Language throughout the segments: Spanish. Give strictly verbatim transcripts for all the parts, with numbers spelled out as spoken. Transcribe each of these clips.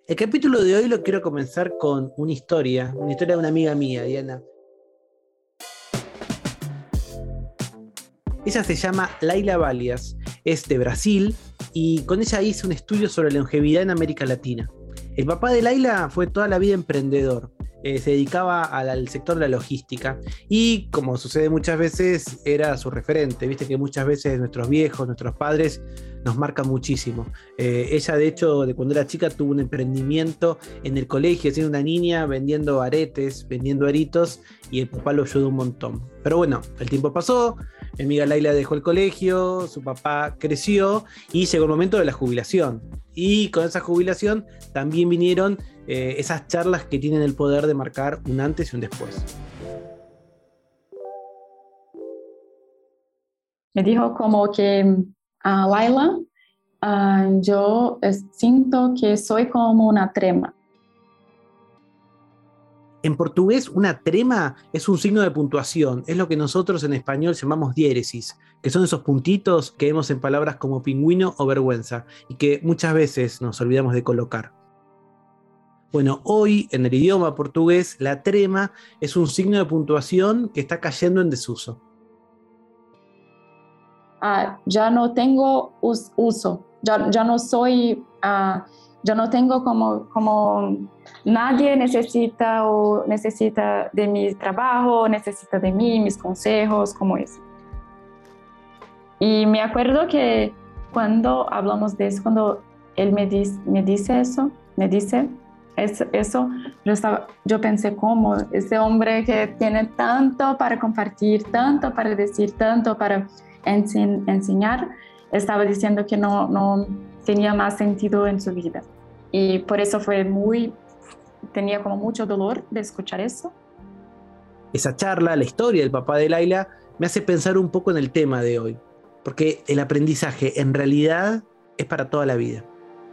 El capítulo de hoy lo quiero comenzar con una historia, una historia de una amiga mía, Diana. Ella se llama Laila Valias, es de Brasil y con ella hice un estudio sobre la longevidad en América Latina. El papá de Laila fue toda la vida emprendedor, eh, se dedicaba al, al sector de la logística y, como sucede muchas veces, era su referente. Viste que muchas veces nuestros viejos, nuestros padres nos marcan muchísimo. Eh, ella, de hecho, de cuando era chica tuvo un emprendimiento en el colegio, siendo una niña, vendiendo aretes, vendiendo aritos, y el papá lo ayudó un montón. Pero bueno, el tiempo pasó, mi amiga Laila dejó el colegio, su papá creció y llegó el momento de la jubilación. Y con esa jubilación también vinieron eh, esas charlas que tienen el poder de marcar un antes y un después. Me dijo como que, uh, Laila, uh, yo siento que soy como una trema. En portugués, una trema es un signo de puntuación, es lo que nosotros en español llamamos diéresis, que son esos puntitos que vemos en palabras como pingüino o vergüenza y que muchas veces nos olvidamos de colocar. Bueno, hoy en el idioma portugués, la trema es un signo de puntuación que está cayendo en desuso. Uh, ya no tengo us- uso, ya, ya no soy... Uh, Yo no tengo como, como nadie necesita o necesita de mi trabajo, necesita de mí, mis consejos, como eso. Y me acuerdo que cuando hablamos de eso, cuando él me, dice, me dice eso, me dice eso, yo, estaba, yo pensé como ese hombre que tiene tanto para compartir, tanto para decir, tanto para ense- enseñar, estaba diciendo que no, no tenía más sentido en su vida. Y por eso fue muy, tenía como mucho dolor de escuchar eso. Esa charla, la historia del papá de Laila, me hace pensar un poco en el tema de hoy, porque el aprendizaje en realidad es para toda la vida.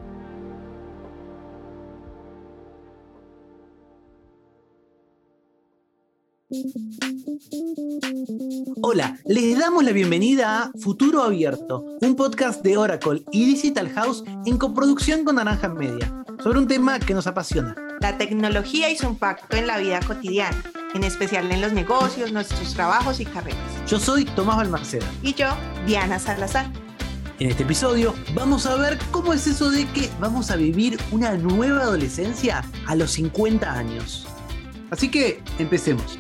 Hola, les damos la bienvenida a Futuro Abierto, un podcast de Oracle y Digital House en coproducción con Naranja Media, sobre un tema que nos apasiona. La tecnología y su impacto en la vida cotidiana, en especial en los negocios, nuestros trabajos y carreras. Yo soy Tomás Balmaceda. Y yo, Diana Salazar. En este episodio vamos a ver cómo es eso de que vamos a vivir una nueva adolescencia a los cincuenta años. Así que empecemos.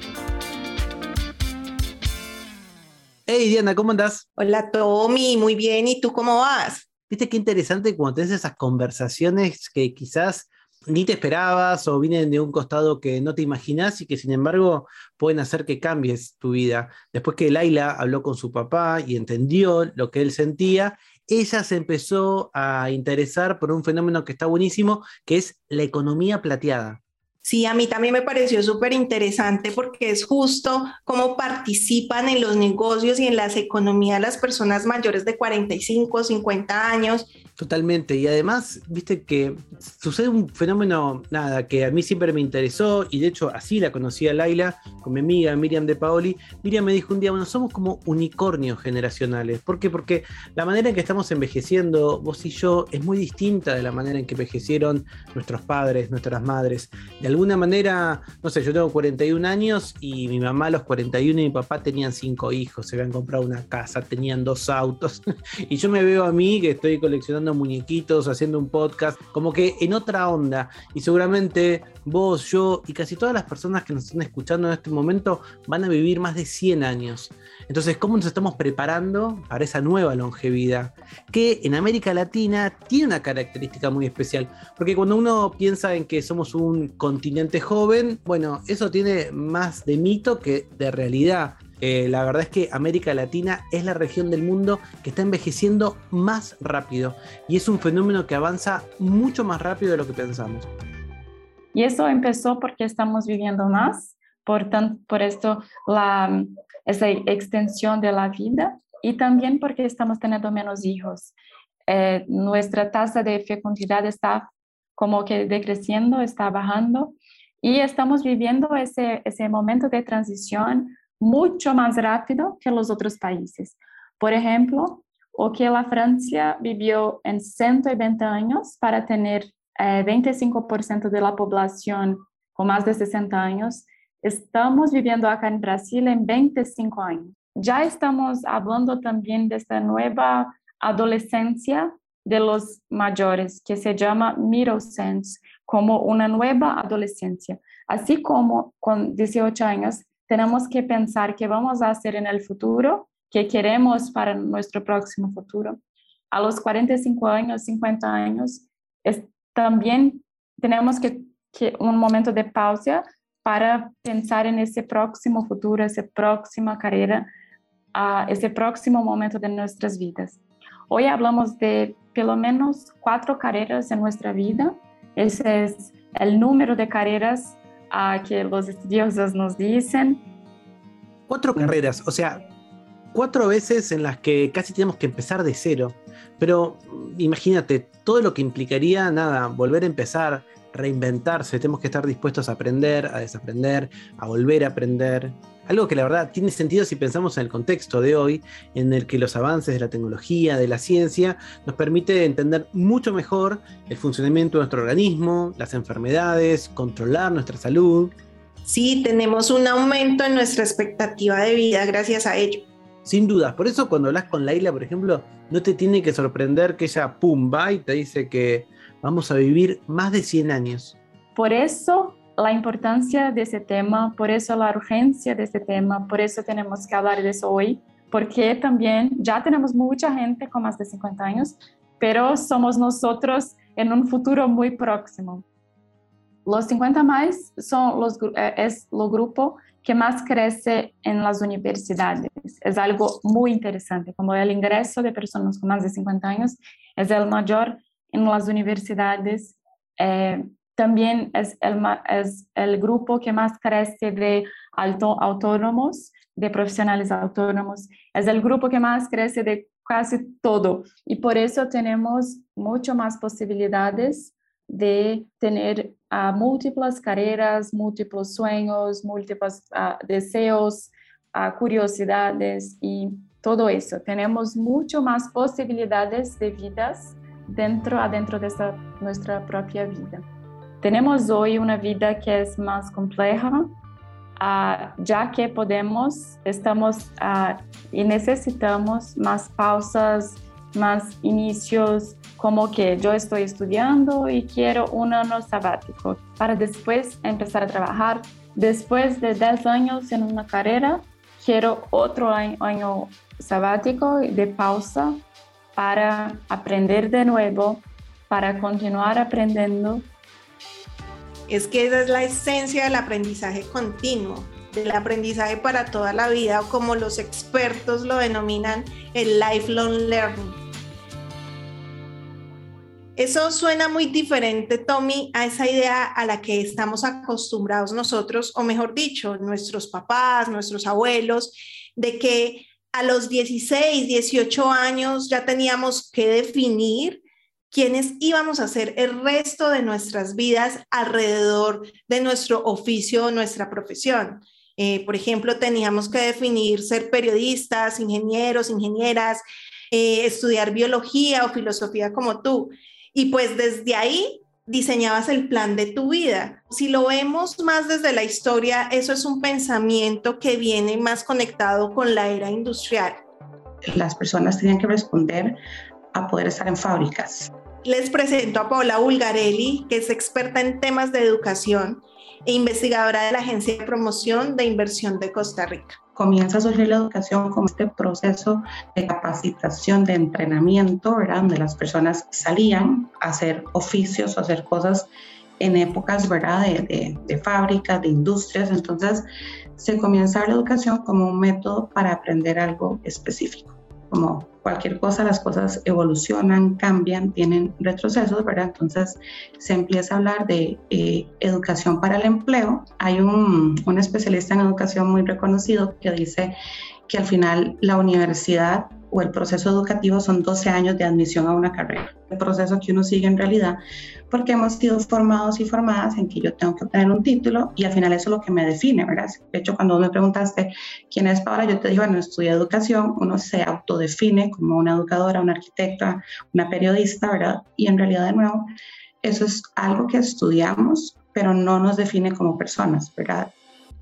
Hey Diana, ¿cómo andás? Hola Tommy, muy bien, ¿y tú cómo vas? Viste qué interesante cuando tenés esas conversaciones que quizás ni te esperabas o vienen de un costado que no te imaginás y que sin embargo pueden hacer que cambies tu vida. Después que Laila habló con su papá y entendió lo que él sentía, ella se empezó a interesar por un fenómeno que está buenísimo, que es la economía plateada. Sí, a mí también me pareció súper interesante porque es justo cómo participan en los negocios y en las economías las personas mayores de cuarenta y cinco, cincuenta años. Totalmente, y además, viste que sucede un fenómeno, nada, que a mí siempre me interesó, y de hecho así la conocí a Laila, con mi amiga Miriam de Paoli. Miriam me dijo un día, bueno, somos como unicornios generacionales. ¿Por qué? Porque la manera en que estamos envejeciendo, vos y yo, es muy distinta de la manera en que envejecieron nuestros padres, nuestras madres. De alguna manera, no sé, yo tengo cuarenta y un años, y mi mamá a los cuarenta y uno y mi papá tenían cinco hijos, se habían comprado una casa, tenían dos autos, y yo me veo a mí que estoy coleccionando muñequitos, haciendo un podcast, como que en otra onda, y seguramente vos, yo y casi todas las personas que nos están escuchando en este momento van a vivir más de cien años. Entonces, ¿cómo nos estamos preparando para esa nueva longevidad? Que en América Latina tiene una característica muy especial, porque cuando uno piensa en que somos un continente joven, bueno, eso tiene más de mito que de realidad. Eh, la verdad es que América Latina es la región del mundo que está envejeciendo más rápido y es un fenómeno que avanza mucho más rápido de lo que pensamos. Y eso empezó porque estamos viviendo más, por, tan, por esto la, esa extensión de la vida, y también porque estamos teniendo menos hijos. Eh, nuestra tasa de fecundidad está como que decreciendo, está bajando, y estamos viviendo ese, ese momento de transición mucho más rápido que los otros países. Por ejemplo, o que la Francia vivió en ciento veinte años para tener eh, veinticinco por ciento de la población con más de sesenta años, estamos viviendo acá en Brasil en veinticinco años. Ya estamos hablando también de esta nueva adolescencia de los mayores, que se llama middle sense, como una nueva adolescencia. Así como con dieciocho años tenemos que pensar qué vamos a hacer en el futuro, qué queremos para nuestro próximo futuro. A los cuarenta y cinco años, cincuenta años, es, también tenemos que, que un momento de pausa para pensar en ese próximo futuro, esa próxima carrera, uh, ese próximo momento de nuestras vidas. Hoy hablamos de pelo menos cuatro carreras en nuestra vida. Ese es el número de carreras uh, que los estudiosos nos dicen. Cuatro carreras, o sea, cuatro veces en las que casi tenemos que empezar de cero. Pero imagínate, todo lo que implicaría, nada, volver a empezar, reinventarse, tenemos que estar dispuestos a aprender, a desaprender, a volver a aprender. Algo que la verdad tiene sentido si pensamos en el contexto de hoy, en el que los avances de la tecnología, de la ciencia, nos permite entender mucho mejor el funcionamiento de nuestro organismo, las enfermedades, controlar nuestra salud. Sí, tenemos un aumento en nuestra expectativa de vida gracias a ello. Sin dudas, por eso cuando hablas con Laila, por ejemplo, no te tiene que sorprender que ella, pum, va y te dice que vamos a vivir más de cien años. Por eso la importancia de ese tema, por eso la urgencia de ese tema, por eso tenemos que hablar de eso hoy, porque también ya tenemos mucha gente con más de cincuenta años, pero somos nosotros en un futuro muy próximo. Los cincuenta más son los, es el grupo que más crece en las universidades. Es algo muy interesante, como el ingreso de personas con más de cincuenta años es el mayor en las universidades. Eh, también es el, es el grupo que más crece de auto, autónomos, de profesionales autónomos. Es el grupo que más crece de casi todo. Y por eso tenemos mucho más posibilidades de tener uh, múltiples carreras, múltiples sueños, múltiples uh, deseos, uh, curiosidades y todo eso. Tenemos mucho más posibilidades de vidas dentro, adentro de esta, nuestra propia vida. Tenemos hoy una vida que es más compleja, uh, ya que podemos, estamos uh, y necesitamos más pausas, más inicios, como que yo estoy estudiando y quiero un año sabático para después empezar a trabajar. Después de diez años en una carrera, quiero otro año, año sabático de pausa para aprender de nuevo, para continuar aprendiendo. Es que esa es la esencia del aprendizaje continuo, del aprendizaje para toda la vida, o como los expertos lo denominan, el lifelong learning. Eso suena muy diferente, Tommy, a esa idea a la que estamos acostumbrados nosotros, o mejor dicho, nuestros papás, nuestros abuelos, de que a los dieciséis, dieciocho años ya teníamos que definir quiénes íbamos a ser el resto de nuestras vidas alrededor de nuestro oficio o nuestra profesión. Eh, por ejemplo, teníamos que definir ser periodistas, ingenieros, ingenieras, eh, estudiar biología o filosofía como tú. Y pues desde ahí diseñabas el plan de tu vida. Si lo vemos más desde la historia, eso es un pensamiento que viene más conectado con la era industrial. Las personas tenían que responder a poder estar en fábricas. Les presento a Paola Bulgarelli, que es experta en temas de educación e investigadora de la Agencia de Promoción de Inversión de Costa Rica. Comienza a surgir la educación como este proceso de capacitación, de entrenamiento, ¿verdad? Donde las personas salían a hacer oficios o hacer cosas en épocas, ¿verdad? De, de, de fábricas, de industrias. Entonces se comienza a ver la educación como un método para aprender algo específico. Como cualquier cosa, las cosas evolucionan, cambian, tienen retrocesos, ¿verdad? Entonces se empieza a hablar de eh, educación para el empleo. Hay un, un especialista en educación muy reconocido que dice que al final la universidad o el proceso educativo son doce años de admisión a una carrera. El proceso que uno sigue en realidad, porque hemos sido formados y formadas en que yo tengo que obtener un título y al final eso es lo que me define, ¿verdad? De hecho, cuando me preguntaste quién es Paola, yo te dije, bueno, estudié educación, uno se autodefine como una educadora, una arquitecta, una periodista, ¿verdad? Y en realidad, de nuevo, eso es algo que estudiamos, pero no nos define como personas, ¿verdad?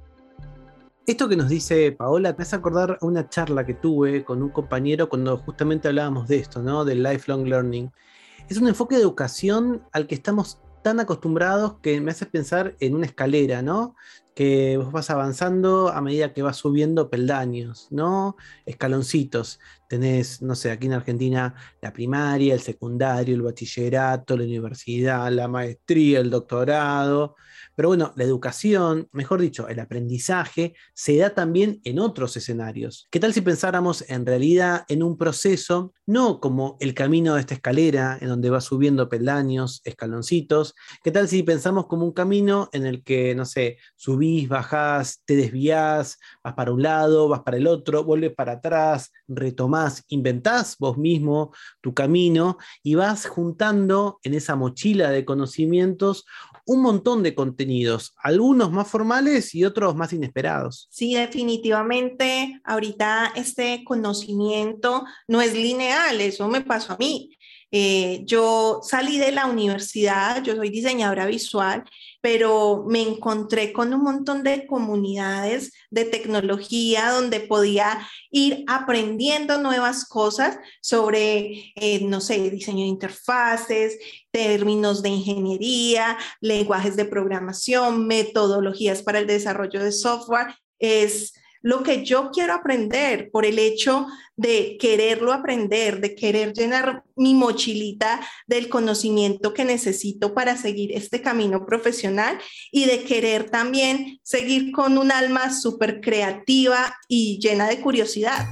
Esto que nos dice Paola me hace acordar a una charla que tuve con un compañero cuando justamente hablábamos de esto, ¿no? Del lifelong learning. Es un enfoque de educación al que estamos tan acostumbrados que me hace pensar en una escalera, ¿no? Que vos vas avanzando a medida que vas subiendo peldaños, ¿no? Escaloncitos. Tenés, no sé, aquí en Argentina la primaria, el secundario, el bachillerato, la universidad, la maestría, el doctorado. Pero bueno, la educación, mejor dicho, el aprendizaje, se da también en otros escenarios. ¿Qué tal si pensáramos en realidad en un proceso, no como el camino de esta escalera, en donde vas subiendo peldaños, escaloncitos? ¿Qué tal si pensamos como un camino en el que, no sé, subís, bajás, te desviás, vas para un lado, vas para el otro, vuelves para atrás, retomás, inventás vos mismo tu camino y vas juntando en esa mochila de conocimientos un montón de contenidos, algunos más formales y otros más inesperados? Sí, definitivamente, ahorita este conocimiento no es lineal, eso me pasó a mí. Eh, yo salí de la universidad, yo soy diseñadora visual, pero me encontré con un montón de comunidades de tecnología donde podía ir aprendiendo nuevas cosas sobre, eh, no sé, diseño de interfaces, términos de ingeniería, lenguajes de programación, metodologías para el desarrollo de software. Es lo que yo quiero aprender por el hecho de quererlo aprender, de querer llenar mi mochilita del conocimiento que necesito para seguir este camino profesional y de querer también seguir con un alma súper creativa y llena de curiosidad.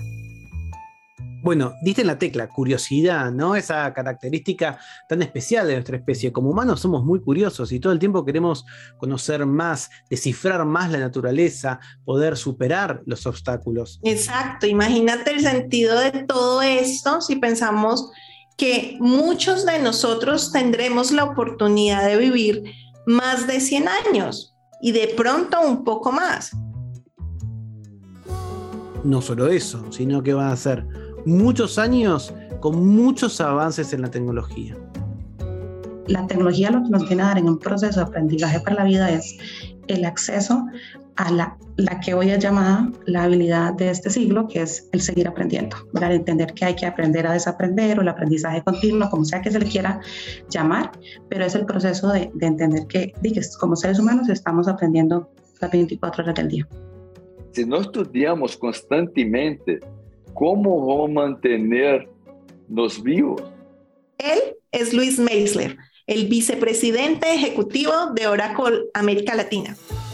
Bueno, diste en la tecla, curiosidad, ¿no? Esa característica tan especial de nuestra especie. Como humanos somos muy curiosos y todo el tiempo queremos conocer más, descifrar más la naturaleza, poder superar los obstáculos. Exacto, imagínate el sentido de todo esto si pensamos que muchos de nosotros tendremos la oportunidad de vivir más de cien años y de pronto un poco más. No solo eso, sino que van a ser muchos años con muchos avances en la tecnología. La tecnología lo que nos viene a dar en un proceso de aprendizaje para la vida es el acceso a la, la que hoy es llamada la habilidad de este siglo, que es el seguir aprendiendo, ¿verdad? Entender que hay que aprender a desaprender o el aprendizaje continuo, como sea que se le quiera llamar, pero es el proceso de, de entender que, que como seres humanos estamos aprendiendo las veinticuatro horas del día. Si no estudiamos constantemente, ¿cómo vamos a mantenernos vivos? Él es Luis Meisler, el vicepresidente ejecutivo de Oracle América Latina.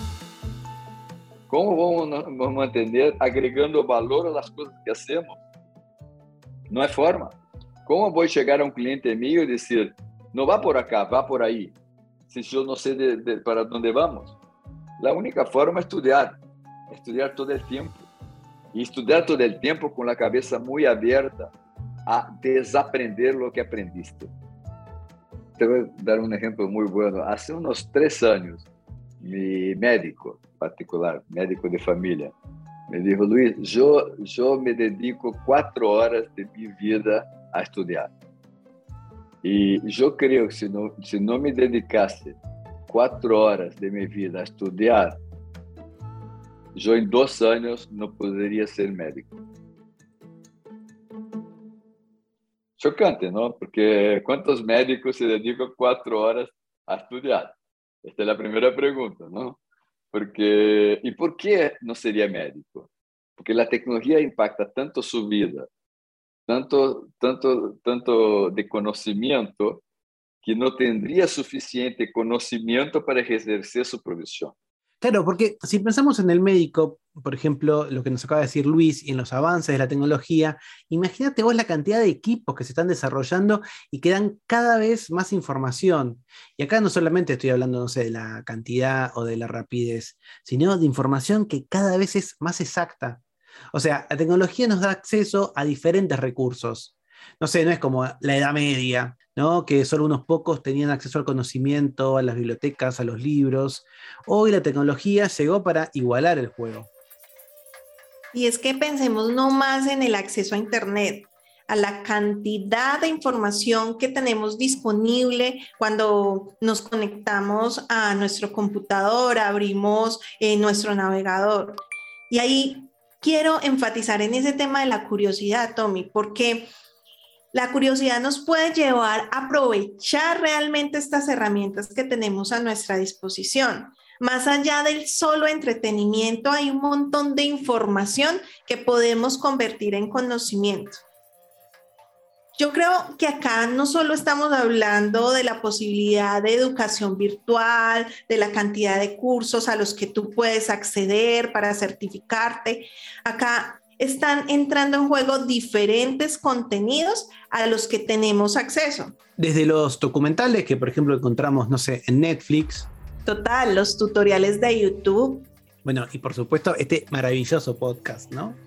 ¿Cómo vamos a mantener agregando valor a las cosas que hacemos? No hay forma. ¿Cómo voy a llegar a un cliente mío y decir, no va por acá, va por ahí, si yo no sé de, de, para dónde vamos? La única forma es estudiar, estudiar todo el tiempo. Y estudiar todo el tiempo con la cabeza muy abierta a desaprender lo que aprendiste. Te voy a dar un ejemplo muy bueno. Hace unos tres años, mi médico particular, médico de familia, me dijo, Luis, yo, yo me dedico cuatro horas de mi vida a estudiar. Y yo creo que si no, si no me dedicase cuatro horas de mi vida a estudiar, yo en dos años no podría ser médico. Chocante, ¿no? Porque ¿cuántos médicos se dedican cuatro horas a estudiar? Esta es la primera pregunta, ¿no? Porque, ¿y por qué no sería médico? Porque la tecnología impacta tanto su vida, tanto, tanto, tanto de conocimiento, que no tendría suficiente conocimiento para ejercer su profesión. Claro, porque si pensamos en el médico, por ejemplo, lo que nos acaba de decir Luis, y en los avances de la tecnología, imagínate vos la cantidad de equipos que se están desarrollando y que dan cada vez más información. Y acá no solamente estoy hablando, no sé, de la cantidad o de la rapidez, sino de información que cada vez es más exacta. O sea, la tecnología nos da acceso a diferentes recursos. No sé, no es como la Edad Media, ¿no? Que solo unos pocos tenían acceso al conocimiento, a las bibliotecas, a los libros. Hoy la tecnología llegó para igualar el juego. Y es que pensemos no más en el acceso a Internet. a la cantidad de información que tenemos disponible cuando nos conectamos a nuestro computador, abrimos eh, nuestro navegador. Y ahí quiero enfatizar en ese tema de la curiosidad, Tommy, porque la curiosidad nos puede llevar a aprovechar realmente estas herramientas que tenemos a nuestra disposición. Más allá del solo entretenimiento, hay un montón de información que podemos convertir en conocimiento. Yo creo que acá no solo estamos hablando de la posibilidad de educación virtual, de la cantidad de cursos a los que tú puedes acceder para certificarte. Acá están entrando en juego diferentes contenidos a los que tenemos acceso. Desde los documentales que, por ejemplo, encontramos, no sé, en Netflix. Total, los tutoriales de YouTube. Bueno, y por supuesto, este maravilloso podcast, ¿no?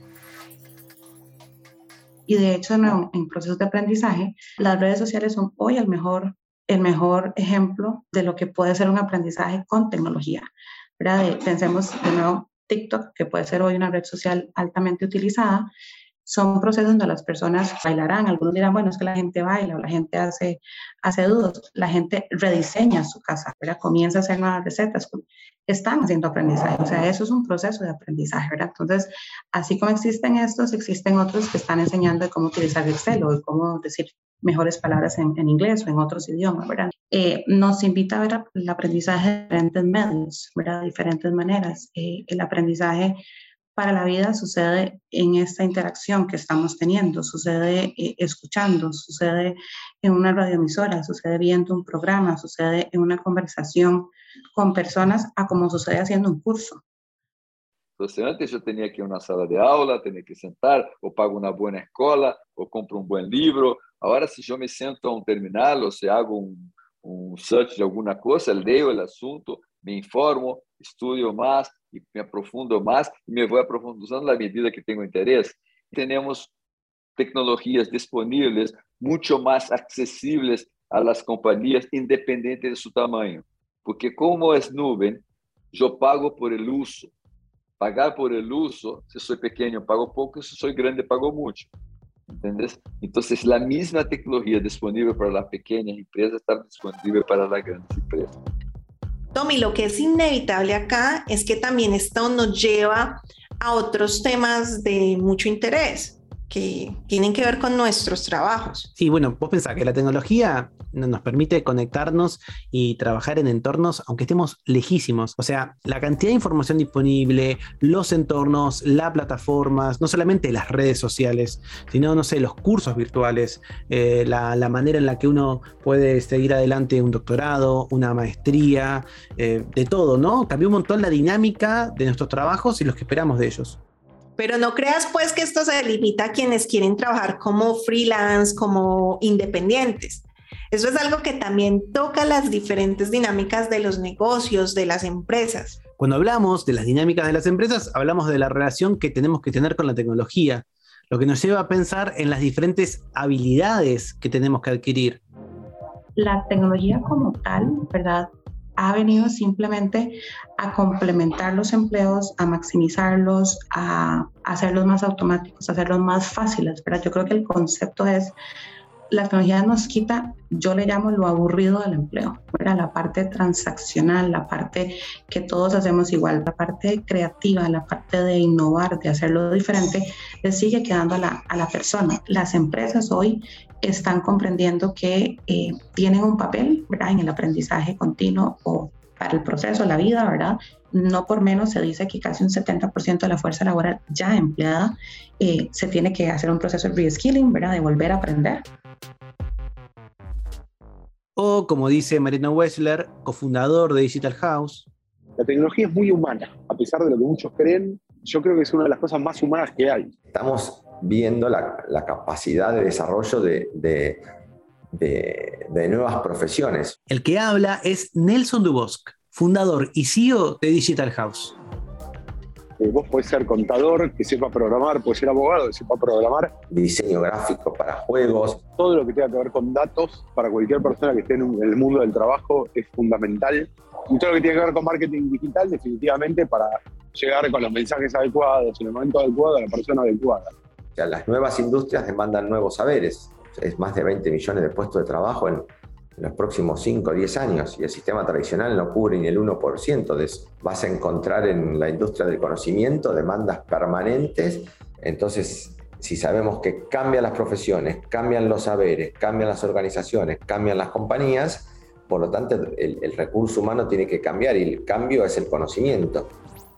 Y de hecho, no, en procesos de aprendizaje, las redes sociales son hoy el mejor, el mejor ejemplo de lo que puede ser un aprendizaje con tecnología, ¿verdad? De, pensemos de nuevo, TikTok, que puede ser hoy una red social altamente utilizada, son procesos donde las personas bailarán. Algunos dirán, bueno, es que la gente baila o la gente hace, hace dudos. La gente rediseña su casa, ¿verdad? Comienza a hacer nuevas recetas. Están haciendo aprendizaje. O sea, eso es un proceso de aprendizaje, ¿verdad? Entonces, así como existen estos, existen otros que están enseñando de cómo utilizar Excel o de cómo decir mejores palabras en, en inglés o en otros idiomas, ¿verdad? Eh, nos invita a ver el aprendizaje de diferentes medios, ¿verdad? De diferentes maneras. Eh, el aprendizaje para la vida sucede en esta interacción que estamos teniendo, sucede eh, escuchando, sucede en una radioemisora, sucede viendo un programa, sucede en una conversación con personas, a como sucede haciendo un curso. Entonces, antes yo tenía que ir a una sala de aula, tenía que sentar, o pago una buena escuela, o compro un buen libro. Ahora, si yo me siento a un terminal, o si hago un, un search de alguna cosa, leo el asunto, me informo, estudio más y me aprofundo más y me voy aprofundando a la medida que tengo interés. Tenemos tecnologías disponibles mucho más accesibles a las compañías independientes de su tamaño, porque como es nube, yo pago por el uso. Pagar por el uso, si soy pequeño pago poco, si soy grande pago mucho. ¿Entendés? Entonces la misma tecnología disponible para las pequeñas empresas está disponible para las grandes empresas. Tommy, lo que es inevitable acá es que también esto nos lleva a otros temas de mucho interés que tienen que ver con nuestros trabajos. Sí, bueno, vos pensás que la tecnología nos permite conectarnos y trabajar en entornos aunque estemos lejísimos. O sea, la cantidad de información disponible, los entornos, las plataformas, no solamente las redes sociales, sino, no sé, los cursos virtuales, eh, la, la manera en la que uno puede seguir adelante un doctorado, una maestría, eh, de todo, ¿no? Cambió un montón la dinámica de nuestros trabajos y los que esperamos de ellos. Pero no creas pues que esto se limita a quienes quieren trabajar como freelance, como independientes. Eso es algo que también toca las diferentes dinámicas de los negocios, de las empresas. Cuando hablamos de las dinámicas de las empresas, hablamos de la relación que tenemos que tener con la tecnología, lo que nos lleva a pensar en las diferentes habilidades que tenemos que adquirir. La tecnología como tal, ¿verdad?, ha venido simplemente a complementar los empleos, a maximizarlos, a hacerlos más automáticos, a hacerlos más fáciles, ¿verdad? Yo creo que el concepto es, la tecnología nos quita, yo le llamo lo aburrido del empleo, ¿verdad? La parte transaccional, la parte que todos hacemos igual, la parte creativa, la parte de innovar, de hacerlo diferente, le sigue quedando a la, a la persona. Las empresas hoy están comprendiendo que eh, tienen un papel, ¿verdad?, en el aprendizaje continuo o para el proceso, la vida, ¿verdad? No por menos se dice que casi un setenta por ciento de la fuerza laboral ya empleada eh, se tiene que hacer un proceso de reskilling, ¿verdad?, de volver a aprender. O, como dice Mariano Wessler, cofundador de Digital House, la tecnología es muy humana, a pesar de lo que muchos creen. Yo creo que es una de las cosas más humanas que hay. Estamos viendo la, la capacidad de desarrollo de, de, de, de nuevas profesiones. El que habla es Nelson Dubosc, fundador y C E O de Digital House. Eh, vos podés ser contador, que sepa programar, podés ser abogado, que sepa programar. Diseño gráfico para juegos. Todo lo que tenga que ver con datos para cualquier persona que esté en, un, en el mundo del trabajo es fundamental. Y todo lo que tiene que ver con marketing digital, definitivamente, para llegar con los mensajes adecuados, en el momento adecuado, a la persona adecuada. sea, las nuevas industrias demandan nuevos saberes. Es más de veinte millones de puestos de trabajo en, en los próximos cinco o diez años, y el sistema tradicional no cubre ni el uno por ciento de eso. Vas a encontrar en la industria del conocimiento demandas permanentes. Entonces, si sabemos que cambian las profesiones, cambian los saberes, cambian las organizaciones, cambian las compañías, por lo tanto, el, el recurso humano tiene que cambiar, y el cambio es el conocimiento.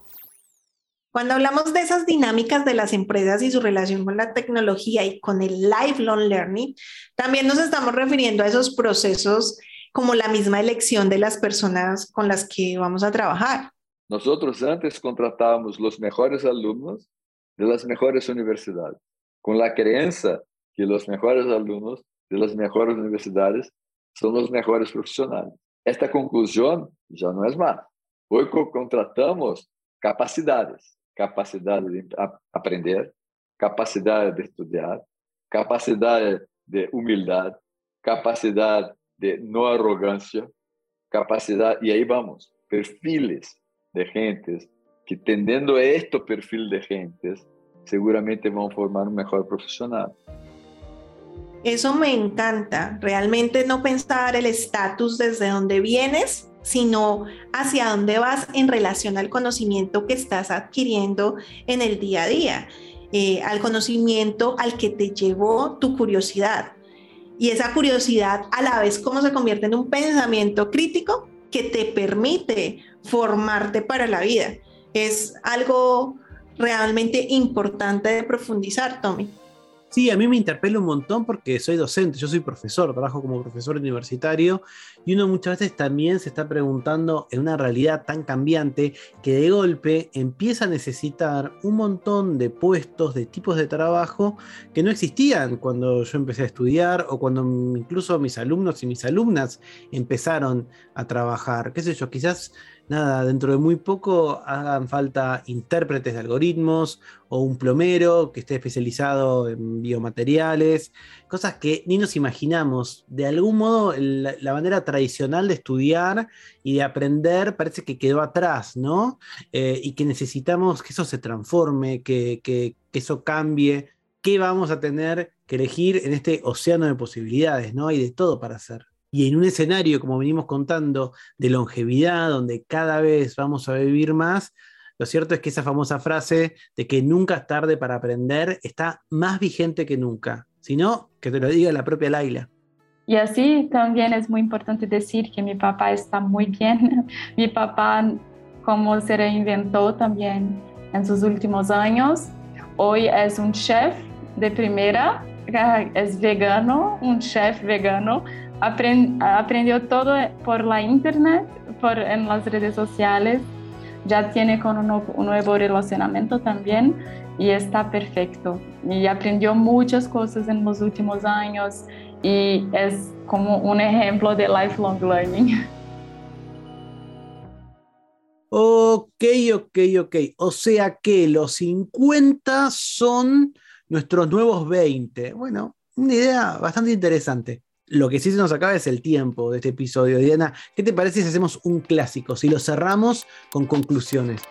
Cuando hablamos de esas dinámicas de las empresas y su relación con la tecnología y con el lifelong learning, también nos estamos refiriendo a esos procesos como la misma elección de las personas con las que vamos a trabajar. Nosotros antes contratábamos los mejores alumnos de las mejores universidades, con la creencia que los mejores alumnos de las mejores universidades son los mejores profesionales. Esta conclusión ya no es más. Hoy contratamos capacidades. Capacidad de aprender, capacidad de estudiar, capacidad de humildad, capacidad de no arrogancia, capacidad, y ahí vamos, perfiles de gentes que, teniendo este perfil de gentes, seguramente van a formar un mejor profesional. Eso me encanta, realmente no pensar el estatus desde donde vienes, sino hacia dónde vas en relación al conocimiento que estás adquiriendo en el día a día, eh, al conocimiento al que te llevó tu curiosidad. Y esa curiosidad a la vez cómo se convierte en un pensamiento crítico que te permite formarte para la vida. Es algo realmente importante de profundizar, Tommy. Sí, a mí me interpela un montón porque soy docente, yo soy profesor, trabajo como profesor universitario, y uno muchas veces también se está preguntando en una realidad tan cambiante que de golpe empieza a necesitar un montón de puestos, de tipos de trabajo que no existían cuando yo empecé a estudiar o cuando incluso mis alumnos y mis alumnas empezaron a trabajar. Qué sé yo, quizás nada, dentro de muy poco hagan falta intérpretes de algoritmos o un plomero que esté especializado en biomateriales, cosas que ni nos imaginamos. De algún modo, la, la manera tradicional de estudiar y de aprender parece que quedó atrás, ¿no? Eh, y que necesitamos que eso se transforme, que, que, que eso cambie. ¿Qué vamos a tener que elegir en este océano de posibilidades, ¿no? Hay de todo para hacer. Y en un escenario, como venimos contando, de longevidad, donde cada vez vamos a vivir más, lo cierto es que esa famosa frase de que nunca es tarde para aprender está más vigente que nunca. Si no, que te lo diga la propia Laila. Y así también es muy importante decir que mi papá está muy bien. Mi papá, como se reinventó también en sus últimos años, hoy es un chef de primera, es vegano, un chef vegano. Aprend, aprendió todo por la internet, por, en las redes sociales, ya tiene con un, un nuevo relacionamiento también y está perfecto. Y aprendió muchas cosas en los últimos años y es como un ejemplo de lifelong learning. Ok, ok, ok. O sea que los cincuenta son nuestros nuevos veinte. Bueno, una idea bastante interesante. Lo que sí se nos acaba es el tiempo de este episodio. Diana, ¿qué te parece si hacemos un clásico? Si lo cerramos con conclusiones.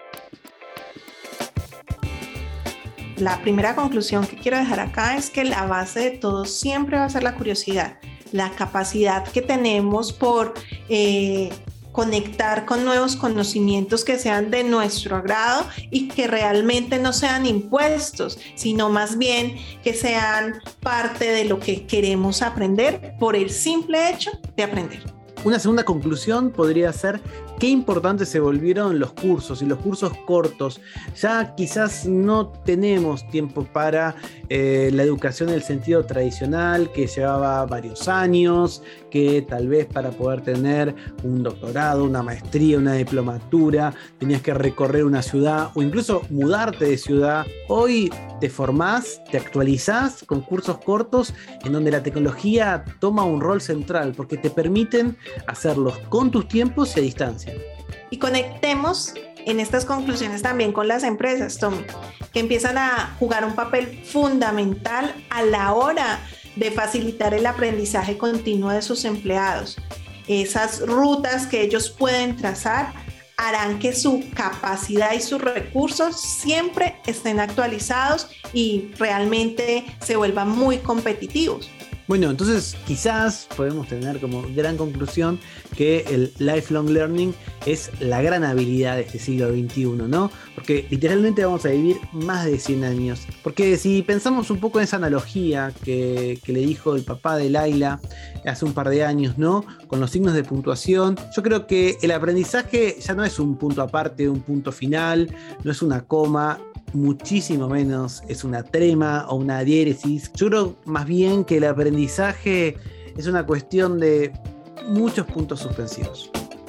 La primera conclusión que quiero dejar acá es que la base de todo siempre va a ser la curiosidad, la capacidad que tenemos por eh, conectar con nuevos conocimientos que sean de nuestro agrado y que realmente no sean impuestos, sino más bien que sean parte de lo que queremos aprender por el simple hecho de aprender. Una segunda conclusión podría ser qué importantes se volvieron los cursos y los cursos cortos. Ya quizás no tenemos tiempo para eh, la educación en el sentido tradicional que llevaba varios años, que tal vez para poder tener un doctorado, una maestría, una diplomatura, tenías que recorrer una ciudad o incluso mudarte de ciudad. Hoy te formás, te actualizás con cursos cortos en donde la tecnología toma un rol central porque te permiten hacerlos con tus tiempos y a distancia. Y conectemos en estas conclusiones también con las empresas, Tommy, que empiezan a jugar un papel fundamental a la hora de facilitar el aprendizaje continuo de sus empleados. Esas rutas que ellos pueden trazar harán que su capacidad y sus recursos siempre estén actualizados y realmente se vuelvan muy competitivos. Bueno, entonces quizás podemos tener como gran conclusión que el lifelong learning es la gran habilidad de este siglo veintiuno, ¿no? Porque literalmente vamos a vivir más de cien años. Porque si pensamos un poco en esa analogía que, que le dijo el papá de Laila hace un par de años, ¿no? Con los signos de puntuación, yo creo que el aprendizaje ya no es un punto aparte, un punto final, no es una coma, muchísimo menos es una trema o una diéresis. Yo creo más bien que el aprendizaje es una cuestión de muchos puntos suspensivos.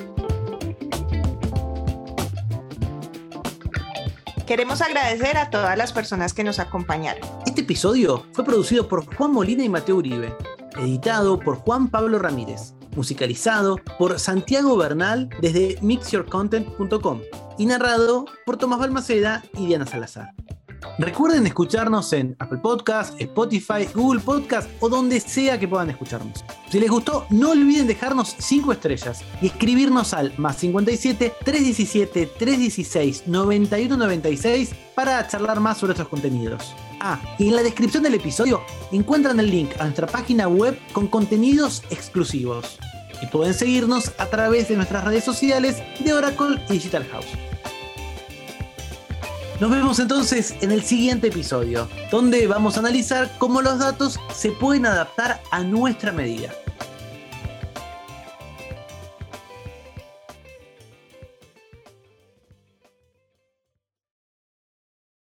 Queremos agradecer a todas las personas que nos acompañaron. Este episodio fue producido por Juan Molina y Mateo Uribe, editado por Juan Pablo Ramírez, musicalizado por Santiago Bernal desde mix your content punto com y narrado por Tomás Balmaceda y Diana Salazar. Recuerden escucharnos en Apple Podcasts, Spotify, Google Podcasts o donde sea que puedan escucharnos. Si les gustó, no olviden dejarnos cinco estrellas y escribirnos al más cincuenta y siete, trescientos diecisiete, trescientos dieciséis, noventa y uno noventa y seis para charlar más sobre estos contenidos. Ah, y en la descripción del episodio encuentran el link a nuestra página web con contenidos exclusivos. Y pueden seguirnos a través de nuestras redes sociales de Oracle y Digital House. Nos vemos entonces en el siguiente episodio, donde vamos a analizar cómo los datos se pueden adaptar a nuestra medida.